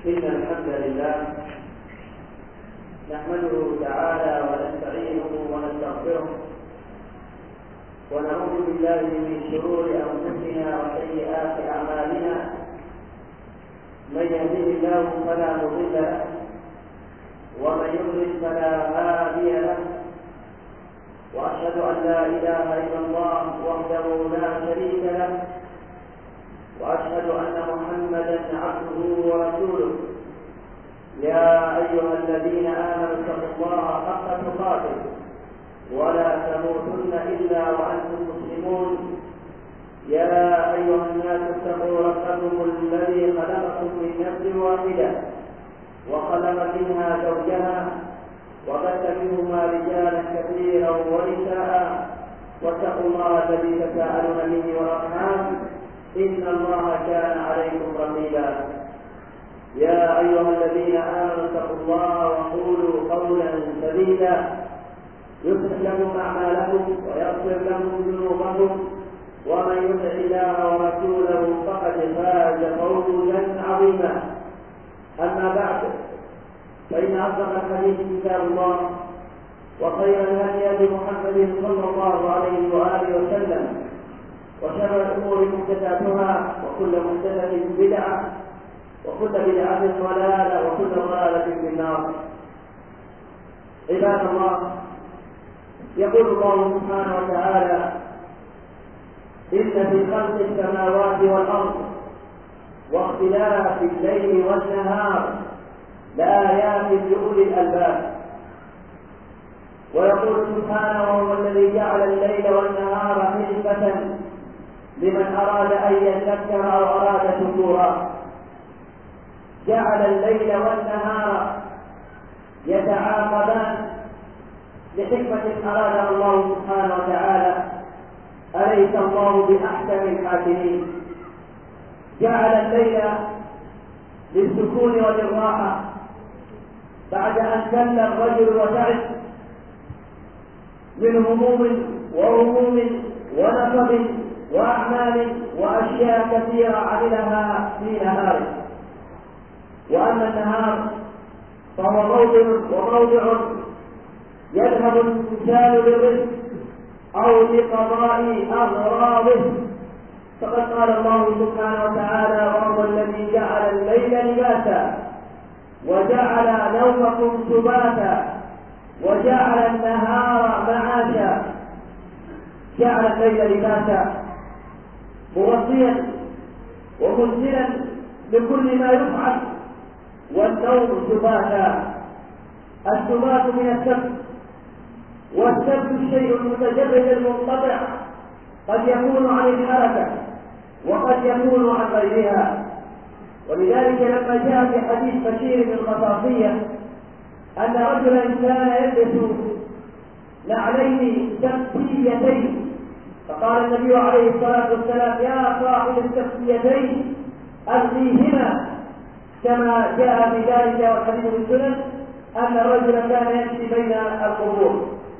إن الحمد لله نحمده تعالى ونستعينه ونستغفره ونعوذ بالله من شرور أنفسنا وسيئات أعمالنا. من يهده الله فلا مضل له ومن يضلل فلا هادي له، وأشهد أن لا إله إلا الله وحده لا شريك له، وأشهد أن محمدا عبده ورسوله. يا أيها الذين آمنوا اتقوا الله حق تقاته ولا تموتن إلا وأنتم مسلمون. يا أيها الناس اتقوا ربكم الذي خلقكم من نفس واحدة وخلق منها زوجها وبث منهما رجالا كثيرا ونساء، واتقوا الله الذي تساءلون به والأرحام إن الله كان عليكم رقيبا. يا أيها الذين آمنوا اتقوا الله وقولوا قولا سديدا يصلح لكم أعمالكم ويغفر لكم ذنوبكم، ومن يطع الله ورسوله فقد فاز فوزا عظيما. أما بعد، فإن أصدق الحديث كتاب الله، وخير الهدي هدي محمد صلى الله عليه وآله وسلم، وشر الأمور محدثاتها، وكل محدثة بدعة، وكل بدعة ضلالة، وكل ضلالة في النار. عباد الله، يقول الله سبحانه وتعالى: إن في خلق السماوات والأرض واختلاف الليل والنهار لآيات لأولي الألباب. ويقول سبحانه: وهو الذي جعل الليل والنهار خلفة لمن أراد أن يذكر أو أراد شكورا. جعل الليل والنهار يتعاقبان لحكمة أرادها الله سبحانه وتعالى. أليس الله بأحكم الحاكمين؟ جعل الليل للسكون وللراحة بعد أن كل الرجل وتعب من هموم وهموم ونصب وأعمال وأشياء كثيرة عملها في نهاره. وأما النهار فهو موضع يذهب الإنسان للرزق أو لقضاء أغراضه. فقد قال الله سبحانه وتعالى: وهو الذي جعل الليل لباسا وجعل نومكم سباتا وجعل النهار معاشا. جعل الليل لباسا موصيا ومنزلا لكل ما يفعل، والنوم سباتا. السبات من السبت، والسبت الشيء المتجرد المنقطع، قد يكون عن الحركة وقد يكون عن غيرها. ولذلك لما جاء في حديث بشير بن الخطافية أن رجلا كان يلبس نعلين سبتيتين، فقال النبي عليه الصلاة والسلام: يا صاحب السبتيتين ألقيهما، كما جاء في ذلك والحديث في السنن أن الرجل كان يمشي بين القبور.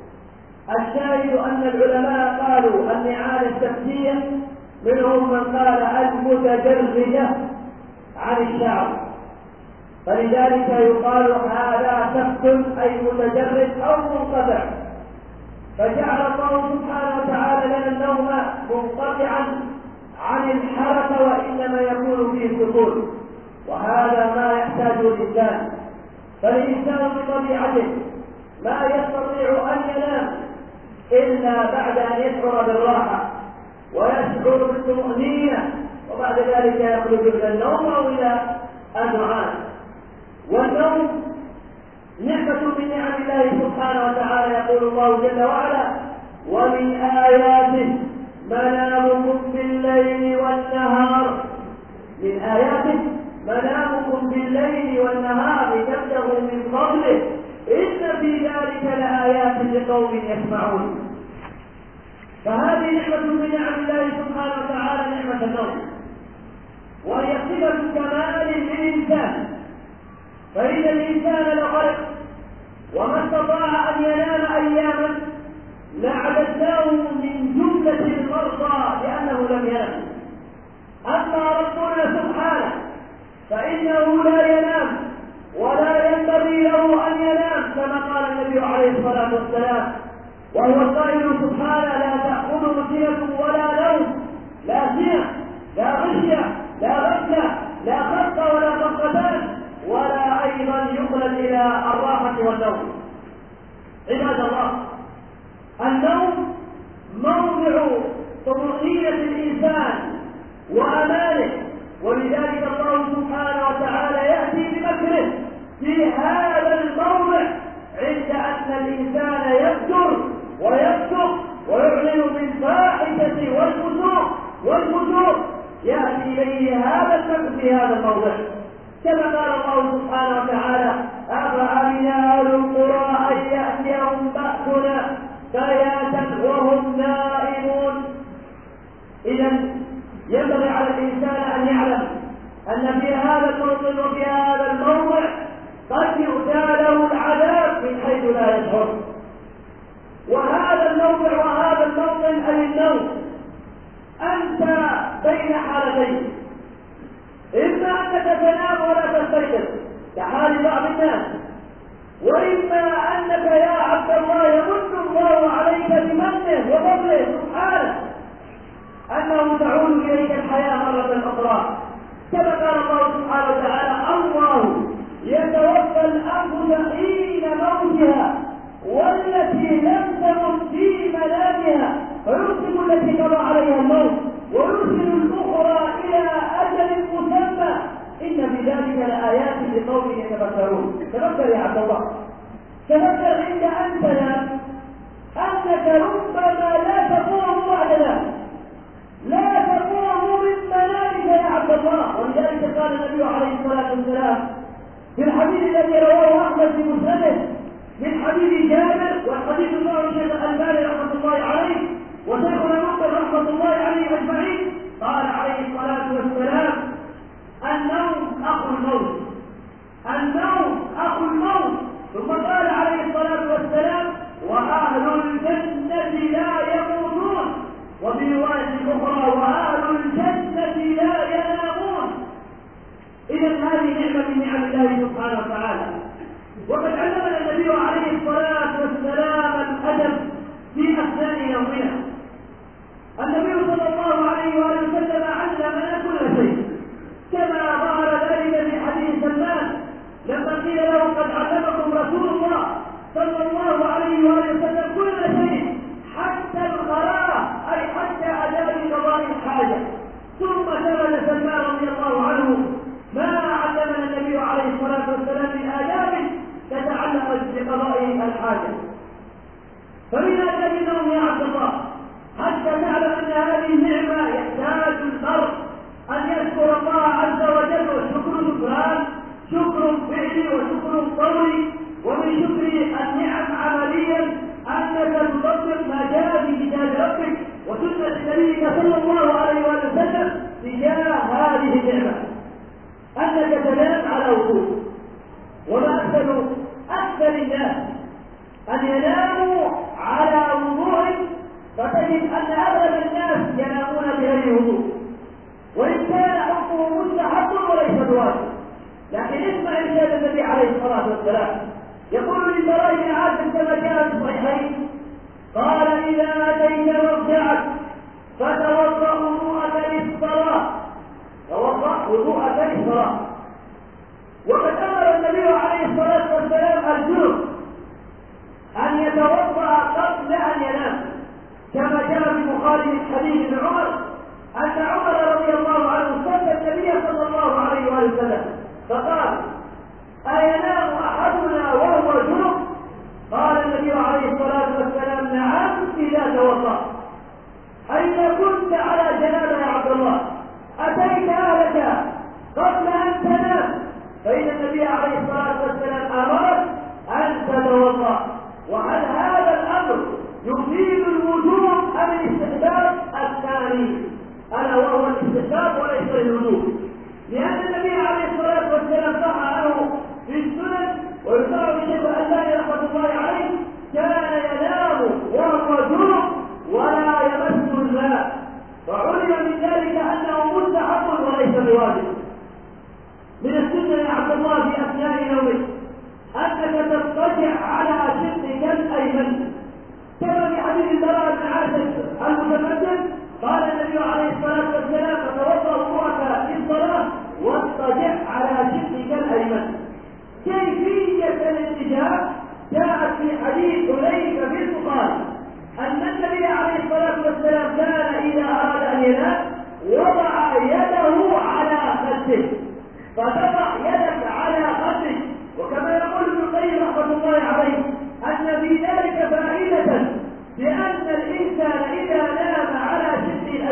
الشاهد أن العلماء قالوا النعال السبتية منهم من قال المتجردة عن الشعر، فلذلك يقال هذا سبت أي متجرد أو منقطع. فجعل الله سبحانه وتعالى لنا النوم منقطعا عن الحركة وإنما يكون فيه سكون، وهذا ما يحتاج الإنسان. فالإنسان بطبيعته ما يستطيع أن ينام إلا بعد أن يشعر بالراحة ويشعر بالطمأنينة، وبعد ذلك يخرج إلى النوم أو إلى النعاس. والنوم نعمة من نعم الله سبحانه وتعالى. يقول الله جل وعلا: ومن آياته منامكم بالليل والنهار. من آياته منامكم بالليل والنهار لتبتغوا من فضله إن في ذلك لآيات لقوم يسمعون. فهذه نعمة من نعم الله سبحانه وتعالى، نعمة النوم، وهي صفة كمال للإنسان. فإن الإنسان لخلق، وما استطاع أن ينام أياما لعددناه من جملة المرضى لأنه لم ينم. أما ربنا سبحانه فإنه لا ينام عليه الصلاة والسلام وهو القائل سبحانه: لا تأخذه سنة ولا نوم، لا سنة، لا غشية، لا غفلة، لا خفة ولا خفتان، ولا أيضا يقلد إلى الراحة والنوم. عباد الله، النوم موضع طمأنينة الإنسان وأمانه، ولذلك الله سبحانه وتعالى يأتي بمكره في هذا الموضع عند أن الإنسان يفجر ويفسق ويعلن بالفاحشة والفجور يأتي إليه هذا المكر في هذا الموضع، كما قال الله سبحانه وتعالى: أفأمن أهل القرى أن يأتيهم بأسنا بياتا وهم نائمون. إذا ينبغي على الإنسان أن يعلم أن في هذا الموطن وفي هذا الموضع قد يؤتى له العذاب من حيث لا يشعر. وهذا الموضع وهذا الموطن أي النوم، أنت بين حالتين: إما أنك تنام ولا تستيقظ كحال بعض الناس، وإما أنك يا عبد الله يمن الله عليك بمنه وفضله سبحانه أنه تعود إليك الحياة مرة أخرى، كما قال الله سبحانه وتعالى: الله يتوفى الأنفس حين موتها والتي لم تمت في منامها فيرسل التي قضى عليها الموت ويرسل الأخرى إلى أجل مسمى إن في ذلك لآيات لقوم يتفكرون. تفكر يا عبد الله، تفكر عند أن تنام أنك ربما لا تقوم بعد ذلك، لا تقوم من منامك يا عبد الله. ولذلك قال النبي عليه الصلاة والسلام في الحديث الذي رواه أحمد في مسنده من حديث جابر، والحديث رواه الشيخ الألباني رحمة الله عليه وشيخنا مقبل رحمة الله عليه أجمعين، قال عليه الصلاة والسلام: النوم أخو الموت، النوم أخو الموت. ثم قال عليه الصلاة والسلام: وأهل الجنة لا يموتون، وفي رواية أخرى: وأهل الجنة لا ينامون. إذا هذه نعمة من نعم الله سبحانه وتعالى، وقد علمنا النبي عليه الصلاة والسلام الأدب في أثناء يومنا. النبي صلى الله عليه وآله وسلم علمنا كل شيء، كما ظهر ذلك في حديث سلمان لما قيل له: قد علمكم رسول الله صلى الله عليه وآله وسلم كل شيء حتى القراءة، أي حتى أداء قضاء الحاجة. ثم سأل سلمان رضي الله عنه ما علمنا النبي عليه الصلاة والسلام من آداب تتعلق بقضاء الحاجة. فمن آداب النوم يا عبد الله حتى تعلم أن هذه النعمة يحتاج المرء أن يشكر الله عز وجل، والشكر شكران: شكر فعلي وشكر قولي. ومن شكر النعم عمليا أنك تطبق ما جاء في كتاب ربك وسنة نبيك صلى الله عليه وسلم تجاه هذه النعمة، أنك تنام على وضوء. وما أكثر الناس أن يناموا على وضوء، فتجد أن أغلب الناس ينامون بغير وضوء، وإن كان حكمه مستحب وليس بواجب. لكن اسمع إرشاد النبي عليه الصلاة والسلام، يقول للبراء بن عازب كما جاء في الصحيحين: قال: إذا أتيت مرجعك فتوضأ وضوءك للصلاة، توضأ وضوءك للصلاة. وقد أمر النبي عليه الصلاة والسلام الجنب أن يتوضأ قبل أن ينام، كما جاء في البخاري من حديث ابن عمر أن عمر رضي الله عنه سأل النبي صلى الله عليه وسلم فقال: أينام أحدنا وهو جنب؟ قال النبي عليه الصلاة والسلام: نعم إذا توضأ. أين كنت على جنابة يا عبد الله؟ أتيت أهلك قبل أن تنام، فإن النبي عليه الصلاة والسلام أمرك أن تتوضأ. وهل هذا الأمر يفيد الوجوب أم الاستحباب الثاني؟ ألا وهو الاستحباب وليس الوجوب، لأن النبي عليه الصلاة والسلام صح عنه في السنن ويصار في شيخ الألباني رحمة الله عليه: كان ينام وهو جنب ولا يمس الماء، فعلم من ذلك أنه مستحب وليس بواجب. من السنة يا عبد الله في أثناء نومك أنك تضطجع على شقك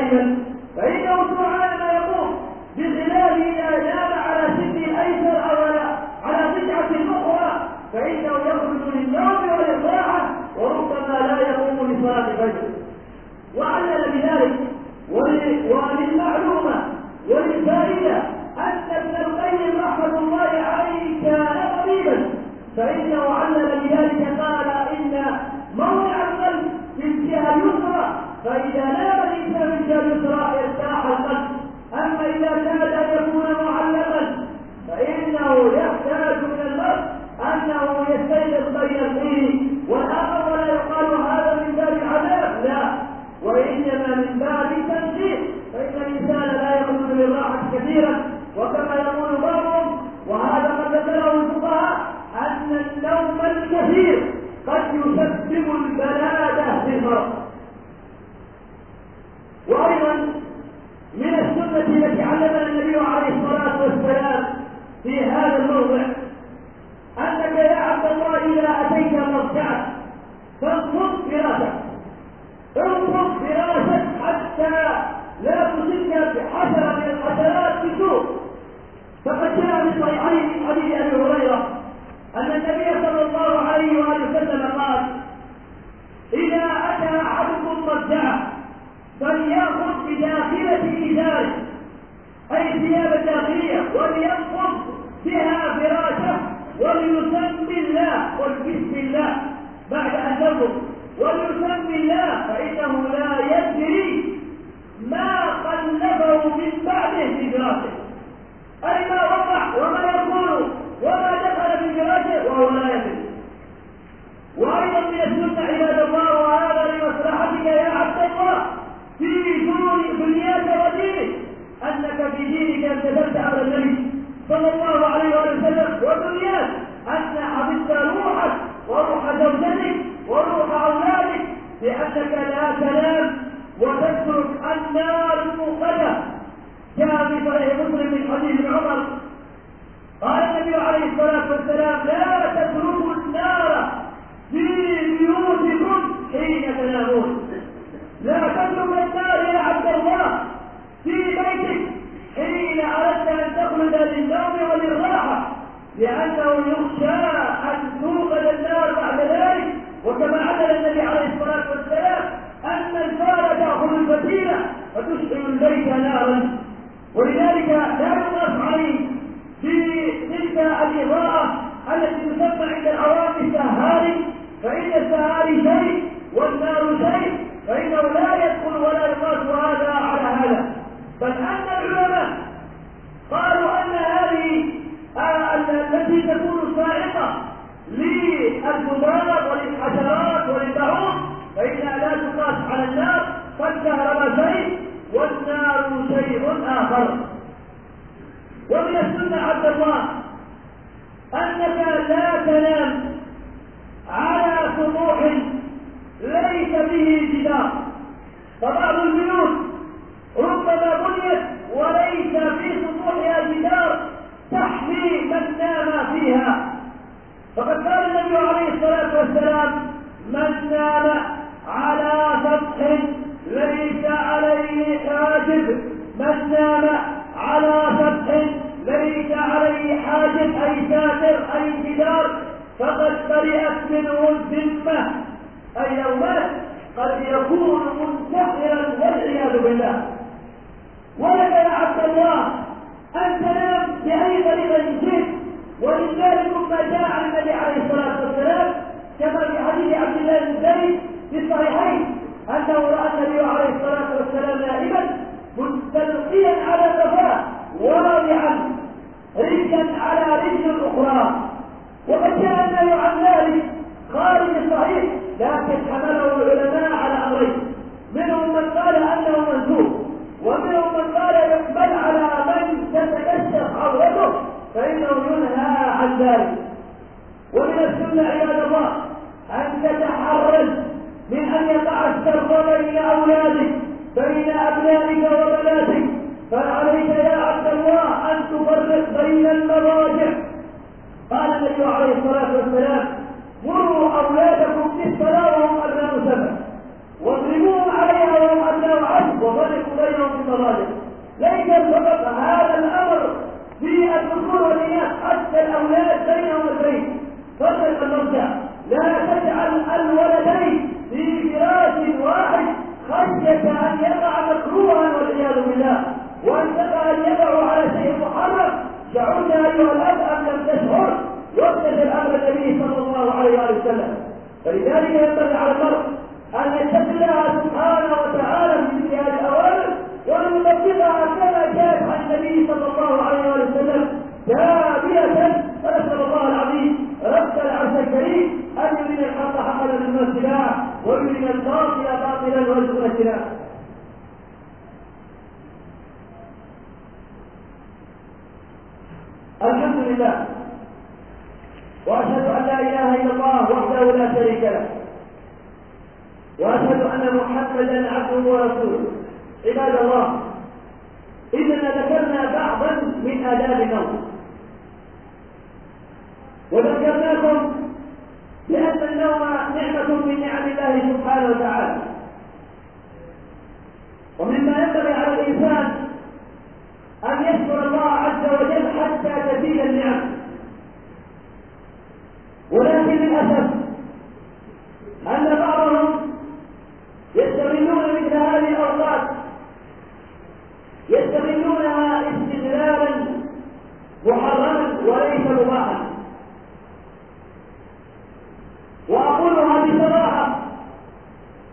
نائما، فإنه سبحانه ما يقوم بخلاف إذا نام على سن الأيسر أو على ضجعة أخرى فإنه يخرج للنوم والراحة وربما لا يقوم لصلاة الفجر. وعلل بذلك وللمعلومة وللفائدة أن ابن القيم رحمة الله عليه كان طبيبا، فإنه علل بذلك قال إن موضع القلب في الجهة اليسرى، فإذا نام الإنسان في الجهة اليسرى ارتاح القلب، أما إذا كاد أن يكون معلقا فإنه يحتاج من المرء أنه يستيقظ بين الحين والآخر، ولا يقال هذا من باب العذاب، لا، وإنما من باب التنشيط، فإن الإنسان لا يخرج للراحة كثيرا، وكما يقول بعضهم وهذا قد ذكره الفقهاء أن النوم الكثير قد يسبب البلادة للمرء. وأيضا من السنة التي علمنا النبي عليه الصلاة والسلام في هذا الموضع أنك يا عبد الله إذا أتيت مضجعك فانفض فراشك، انفض فراشك حتى لا تصيبك بحشرة من الحشرات بسوء. فقد جاء في الصحيحين من حديث أبي هريرة أن النبي صلى الله عليه وآله وسلم قال: إذا أتى أحدكم مضجعه فليأخذ بداخلة إزاره، أي ثياب الداخلية، ولينفض بها فراشه وليسمي الله، والبسم الله بعد أن تنفض، وليسمي الله، فإنه لا يدري ما قلبه من بعده في فراشه، أي ما وقع وما يكون وما دخل في فراشه وهو لا يدري. وأيضا من السنة عباد الله، وهذا لمصلحتك يا عبد الله في دنياك ودينك، أنك في دينك امتثلت أمر النبي صلى الله عليه وسلم، ودنياك أن حفظت روحك وروح زوجتك وروح أولادك، لأنك لا تنام وتترك النار الموقدة. جاء في صحيح مسلم من حديث عمر قال النبي عليه الصلاة والسلام: لا تتركوا النار في بيوتكم حين تنامون. لا تترك النار يا عبد الله في بيتك حين أردت أن تخلد للنوم وللراحة، لأنه يخشى أن توقد النار بعد ذلك. وكما علل النبي عليه الصلاة والسلام أن الفار تأخذ الفتيلة فتشعل البيت نارا، ولذلك لا يقاس عليه في تلك الإضاءة التي تسمى عند العوام السهاري، فإن السهاري شيء والنار شيء، فإنه لا يدخل ولا يقاس هذا على هذا. بل أن العلماء قالوا أن هذه التي تكون صاعقة للذباب وللحشرات وللبعوض فإنها لا تقاس على النار، فالكهرباء شيء والنار شيء آخر. ومن السنة عبد الله أنك لا تنام على سطوح ليس به جدار، فبعض البيوت ربما بنيت وليس في سطوحها جدار تحمي من نام فيها، فقد قال النبي عليه الصلاة والسلام: من نام على سطح ليس عليه حاجب، من نام على سطح ليس عليه حاجب أي ساتر أي جدار فقد برئت منه الذمة، أي لو مات قد يكون منتحرا والعياذ بالله. ولك يا عبد الله أن تنام بأي طريقة شئت، ولذلك ما جاء عن النبي عليه الصلاة والسلام كما في حديث عبد الله بن زيد في الصحيحين أنه رأى النبي عليه الصلاة والسلام نائما مستلقيا على قفاه واضعا رجلا على رجل أخرى، وقد جاء النبي عن ذلك خارج الصحيح، لكن حمله العلماء على أمرين: منهم من قال أنه منسوخ، ومنهم من قال يقبل على من تتكشف عورته فإنه ينهى عن ذلك. ومن السنة عباد الله أن تتحرز من أن يقع السرب بين أولادك بين أبنائك وبناتك، فعليك يا عبد الله أن تفرق بين المضاجع. قال النبي عليه الصلاة والسلام: مروا أولادكم بالصلاة وهم أبناء 7 واضربوهم عليها وهم أبناء 10 وفرقوا خشية أن يقع مكروها والعياذ بالله، وأن تقع أن يقع على شيء محرم، شعرت أيها الأب أم لم تشعر واغتسل أمر النبي صلى الله عليه وسلم. فلذلك ينبغي على المرء أن يتق الله سبحانه وتعالى في مثل هذه الأوامر وأن يطبقها كما جاءت عن النبي صلى الله عليه وسلم كاملة. فنسأل الله العظيم رب العرش الكريم أن يرينا الحق حقا ويرزقنا اتباعه ويرينا الباطل باطلا ويرزقنا اجتنابه. الحمد لله، وأشهد أن لا إله إلا الله وحده لا شريك له، وأشهد أن محمدا عبده ورسوله. عباد الله، إننا ذكرنا بعضا من آداب النوم، وذكرناكم بأن النوم نعمة من نعم الله سبحانه وتعالى، ومما ينبغي على الإنسان أن يشكر الله عز وجل حتى تزيد النعم. ولكن للأسف أن بعضهم يستغلون مثل هذه الأوقات، يستغلونها استغلالا محرما وليس مباحا. وأقولها بصراحة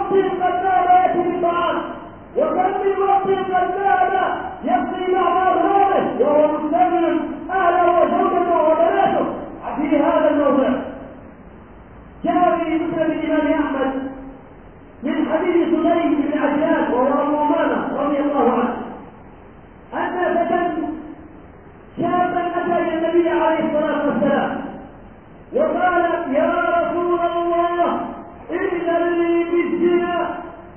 موطن قد ذهب يأتي بالطعام، وكم من موطن قد ذهب يقضي بعض أغراضه وهو مستمر أهله وزوجته وبناته في هذا الموضع. جاء في مسند الإمام أحمد من حديث سليم بن عجلان وهو أبو أمامة رضي الله عنه أن فتى شابا أتى إلى النبي عليه الصلاة والسلام وقال: يا رسول الله إذن لي بالزنا.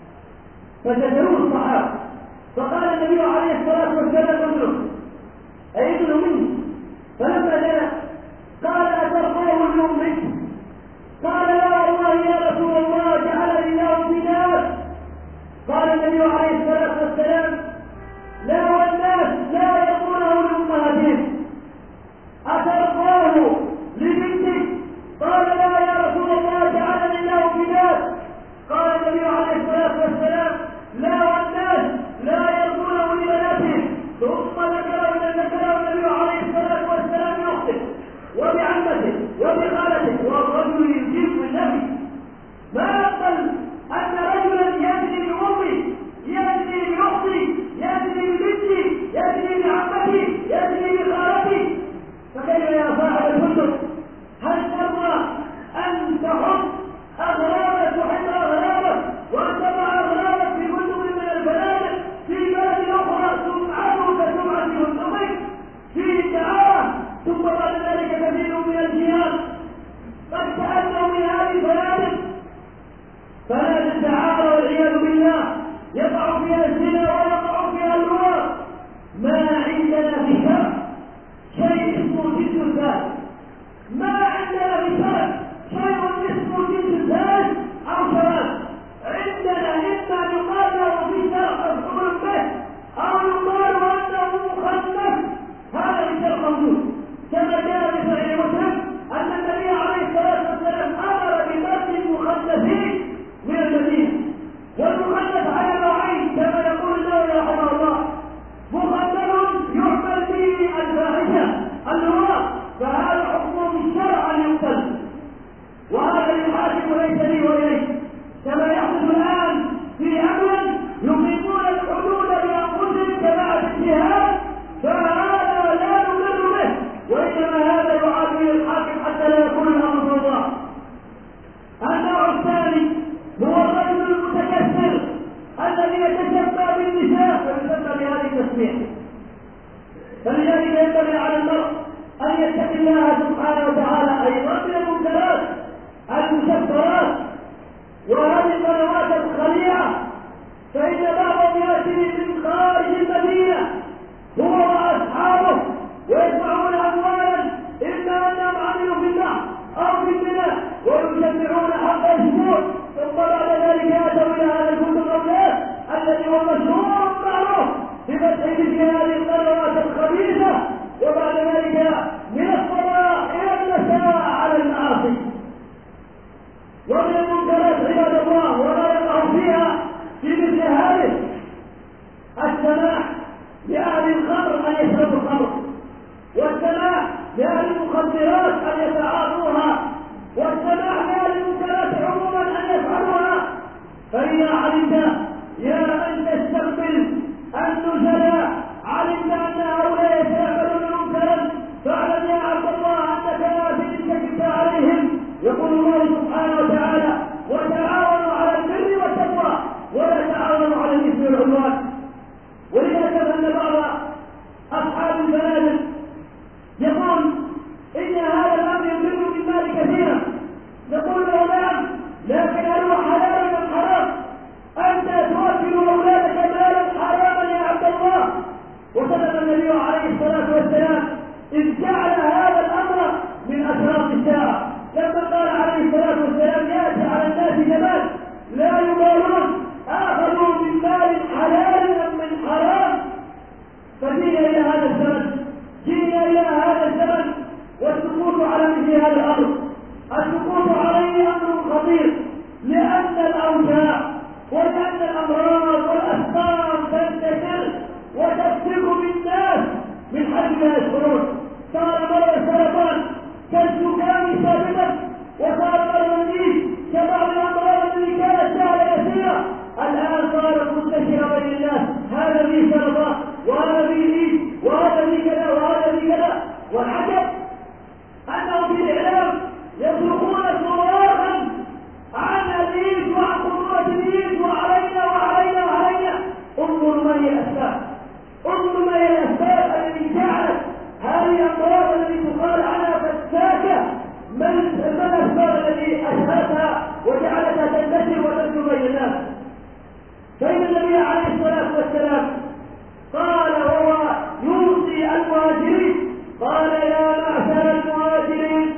فجدلوه الصحابة، فقال النبي عليه الصلاة والسلام: ابنه أيدن مني. فلما جاء قال: أترضاه لأمك؟ قال: لا والله يا رسول الله، جعلني الله بناس. قال النبي عليه الصلاة والسلام: لا والناس لا يرضونه لأمهاتهم. أترضاه لبنتك؟ قال: لا يا رسول الله، جعلني الله بناس. قال النبي عليه الصلاة والسلام: لا والناس لا يرضونه لبناتهم. ثم ذكره النبي عليه الصلاة والسلام بأخته وبعمته وبخالته والرجل يجيب النبي. ما أقل أن رجلا يجري بأمي، يجري بأختي، يجري ببنتي، يجري بعمتي، يجري بخالتي، فكيف يا صاحب الفندق؟ هل ترضى أن تحط أغراضك وحط أغراضك وأن تضع أغراضك في فندق من الفنادق في بلد أخرى سمعته كسمعة فندقك في الدعارة، ثم بعد ذلك كثير من الجيران قد تأتوا من هذه الفنادق، فنادق الدعارة والعياذ بالله يقع فيها الزنا ويقع فيها اللواط. ما عندنا في الشرع شيء اسمه جنس الزاد، ما عندنا في الشرع شيء اسمه جنس الزاد أو شباب. عندنا إما يقال له في الشرع مفعول به أو يقال أنه مخنث. هذا في الشرع موجود، كما جاء في صحيح مسلم أن النبي عليه الصلاة والسلام أمر بقتل المخنثين من المدينة. والمخنث على نوعين كما يقول النووي رحمه الله: مخنث يعمل به الفاحشة اللواط، فهذا حكم الشرع أن يقتل، وهذا للحاكم ليس لي وإليك، كما يحدث الآن في أمن يقيمون الحدود بأنفسهم جماعة الجهاد، فهذا لا نقر به، وإنما هذا يعاد إلى الحاكم حتى لا يكون الأمر فوضى. النوع الثاني هو الرجل المتكسر الذي يتشبه بالنساء ويسمى بهذه التسمية. فلذلك ينبغي على المرء أن يتقي الله سبحانه وتعالى أيضا من المنكرات المكفرات وهذه القنوات الخليعة، فإن بعضهم يأتي من خارج المدينة هو وأصحابه ويدفعون أموالا إما أنهم عملوا في البحر أو في البناء ويجمعون حق الشهور، ثم بعد ذلك أتوا إلى هذا الفندق الأولاد الذي هو مشهور معروف بفتح مثل هذه القنوات الخبيثة، وبعد ذلك من الصباح إلى المساء على المعاصي ومن المنكرات عباد الله. وما يقع فيها في مثل هذه السماح لأهل الخمر أن يشربوا الخمر، والسماح لأهل المخدرات أن يتعاطوها، والسماح لأهل المنكرات عموما أن يفعلوها. فإذا علمت يا من تستقبل النزلاء علمت أن هؤلاء يتعملون منكرا، فاعلم يا عبد الله أنك لا تجد عليهم. يقول الله سبحانه وتعالى: وتعاونوا على البر والتقوى ولا تعاونوا على الإثم والعدوان. ولذلك أن بعض أصحاب الفنادق يقول إن هذا الأمر يضر بالمال كثيرا. نقول له: نعم، لكن هل هو حلال أم حرام؟ أنت توكل أولادك مالا حراما يا عبد الله، فيه سلطة وهذا فيه ليش وهذا فيه كذا وهذا فيه كذا. والعجب أنهم في الإعلام يصرخون صراخا عن الإيد وعن خطورة الإيد وعلينا وعلينا وعلينا. انظر ما هي الأسباب، انظر ما هي الأسباب التي جعلت هذه الأمراض التي تقال عنها فتاكة. ما الأسباب التي أشهرتها وجعلتها تنتشر وتنشر بين الناس؟ فإن النبي عليه الصلاة والسلام قال وهو يوصي المهاجرين قال يا معشر المهاجرين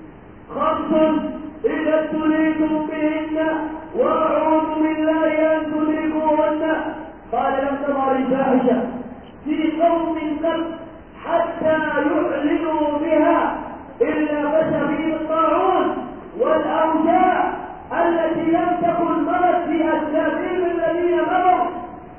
خمس إذا ابتليتم بهن وأعوذ بالله أن تدركوهن. قال لم تظهر الفاحشة في قوم قط حتى يعلنوا بها إلا فشى فيه الطاعون والأوجاع التي لم تكن مرت في أسلافهم الذين مضوا.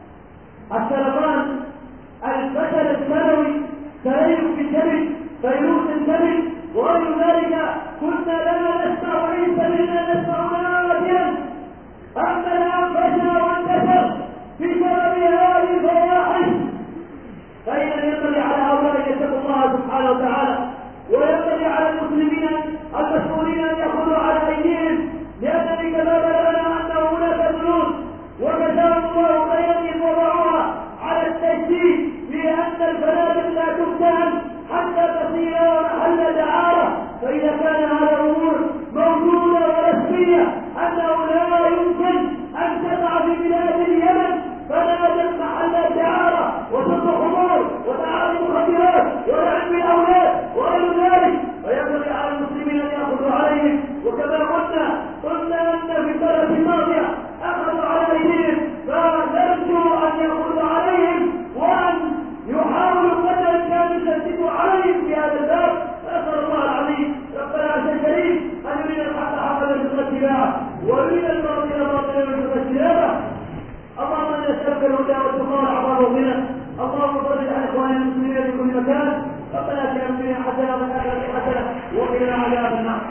السرطان، الفشل السنوي، تليف في الكبد، فيروس الكبد وغير ذلك كنا لا نسمع وليس منا نسمع نادرا. أما الآن فشل وانتشر بسبب هذه الفواحش. فإذا ينبغي على هؤلاء أن يتقوا الله سبحانه وتعالى، وينبغي على المسلمين المسؤولين أن يأخذوا على أيديهم، لأنني كما بلغنا أن هناك بنود وجزاهم الله خيرا إذ وضعوها على التشديد لأن الفنادق لا تفتح حتى تصير محل دعارة. فإذا كان هذا الأمور موجودة ورسمية أنه لا يمكن أن تقع في بلاد اليمن فنادق محل دعارة وصد خمور وتعاطي مخدرات ولعب بالأولاد وغير ذلك، فينبغي على المسلمين أن يأخذوا عليهم. وكما قلنا أن في السنة الماضية أخذوا على أيديهم، فنرجو أن يأخذوا عليهم وأن يحاولوا قدر الإمكان يشددوا عليهم في هذا الباب. أسأل الله العظيم ربنا عز وجل أن يريد الحق حقا ويرزقنا اتباعه ويريد الباطل باطلا ويرزقنا اجتنابه. اللهم إنا نسألك الهدى والتقى والعفاف والغنى. اللهم فرج عن إخواننا المسلمين في كل مكان. ربنا آتنا في الدنيا حسنة وفي الآخرة حسنة وقنا عذاب النار.